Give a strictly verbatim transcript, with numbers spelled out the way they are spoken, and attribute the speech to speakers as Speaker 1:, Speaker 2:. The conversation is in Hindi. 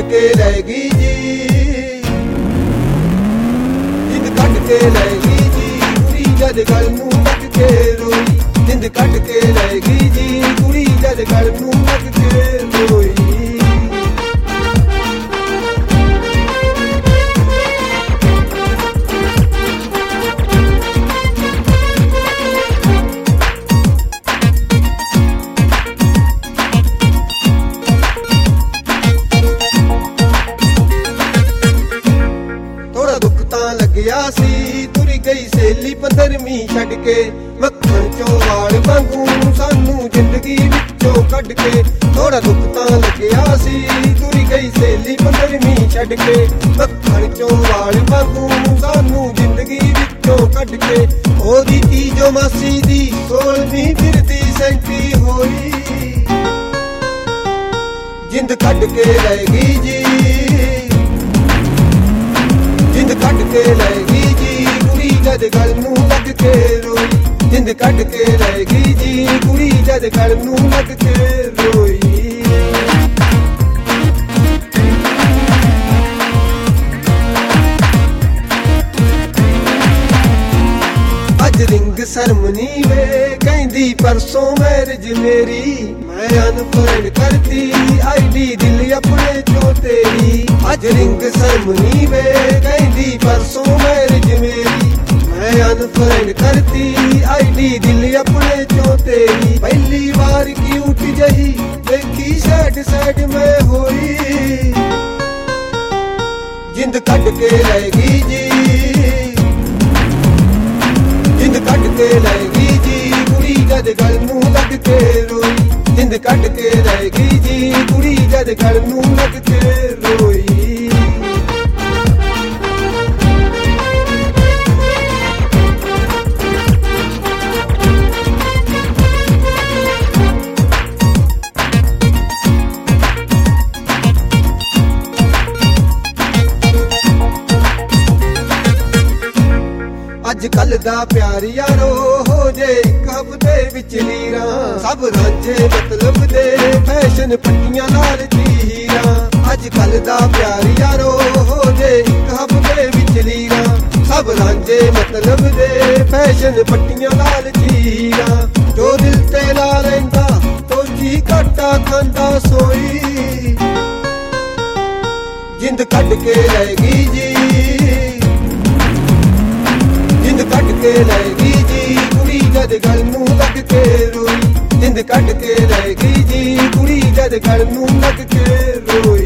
Speaker 1: के लैगी जी, जिंद कट के लैगी जी, कुड़ी जद गल नूं लग के रोई। जिंद कट के लैगी जी, कुड़ी जद गल नूं लग के रोई। लग्या सी तुरी गई सहेली पंद्रहवीं छड़ के, मक्खन चों वाल वांगू सानू जिंदगी विचों कढ के। थोड़ा दुख तां लग्या सी तुरी गई सहेली पंद्रहवीं छड़ के, मक्खन चों वाल वांगू सानू जिंदगी विचों कढ के। ओदी तीजो मासी दी सोलहवीं फिरदी सैंती होई, जिंद कट के लैगी जी, जिंद कट के लैगी जी, कुड़ी जद गल नूं लग के रोई। जिंद कट के लैगी जी, कुड़ी जद गल नूं लग के रोई। अज रिंग सरमनी वे कहंदी परसों मैरिज मेरी, मैं अनफ्रेंड करती आईडी दिल अपने चो तेरी। अज रिंग सरमनी वे कहंदी परसों मैरिज मेरी, मैं अनफ्रेंड करती आईडी दिल अपने चो तेरी। पहली बार क्यूट जही देखी सैड सैड में होई, जिंद कट के लैगी जी, जिंद कट के लैगी जी, कुड़ी जद गल नूं लग के रोई। जिंद कट के लैगी जी, कुड़ी जद गल नूं लग के रोई। अज कल दा प्यार यारो हो जे इक हफ्ते विच लीरा, सब रांझे मतलब दे फैशन पट्टियां नाल हीरा। अज कल दा प्यार यारो हो जे इक हफ्ते विच लीरा, सब रांझे मतलब दे फैशन पट्टियां नाल हीरा। जो दिल ते ला लैंदा तो जी घाटा खांदा सोई, जिंद कट के लैगी जी, जिंद कट के लैगी जी, कुड़ी जद गल नूं लग के रोई। जिंद कट के लैगी जी, कुड़ी जद गल नूं लग के रोई।